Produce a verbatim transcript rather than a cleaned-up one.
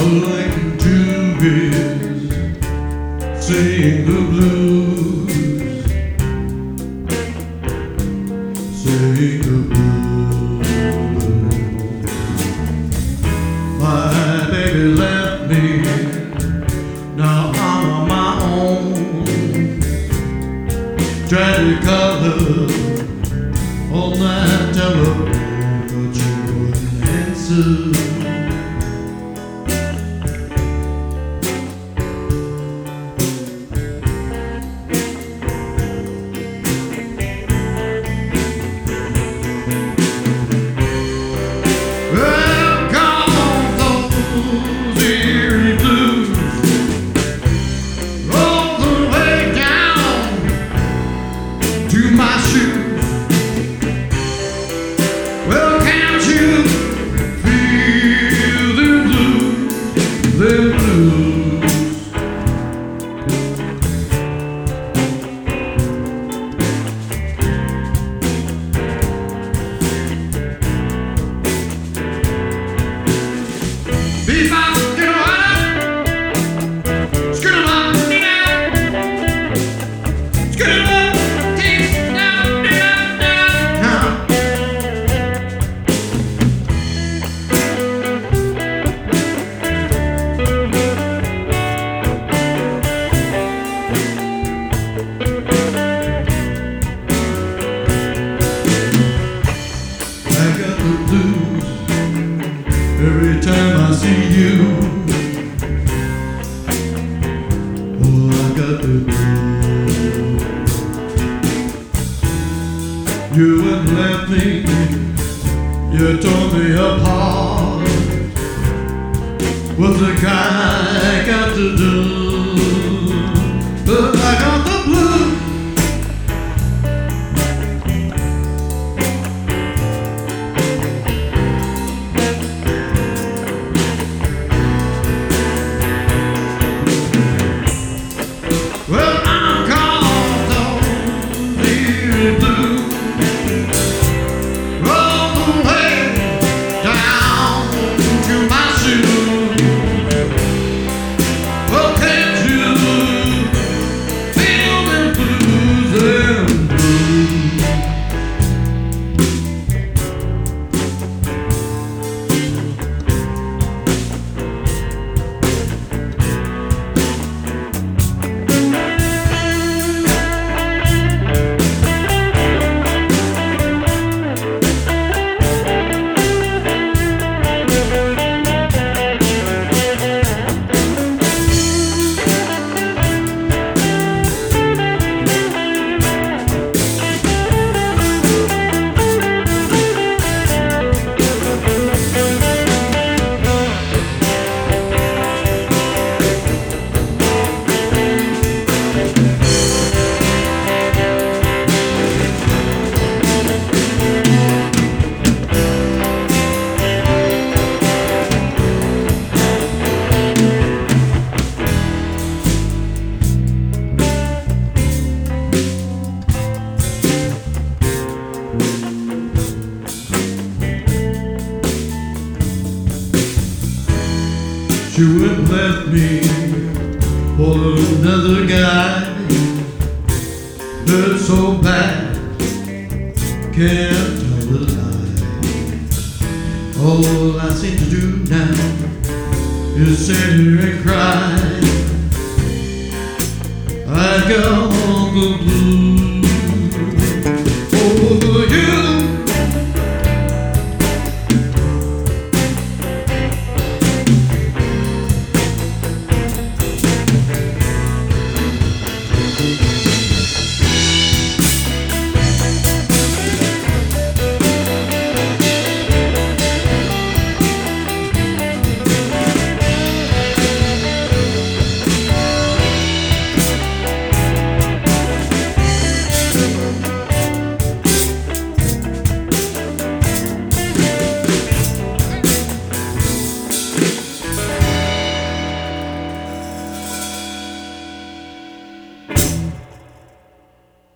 All I can do is sing the blues, sing the blues. My baby left me, now I'm on my own, trying to color all that telephone, but you wouldn't answer. My shoes. Well, can't you feel the blues, the blues? Bebop, get on, scoot along, scoot along. Every time I see you, oh, I got the blues. You wouldn't let me, you tore me apart. What's a guy got to do? But I got the blues. She wouldn't let me for another guy. Hurt so bad, can't tell a lie. All I seem to do now is sit here and cry. I got the blues.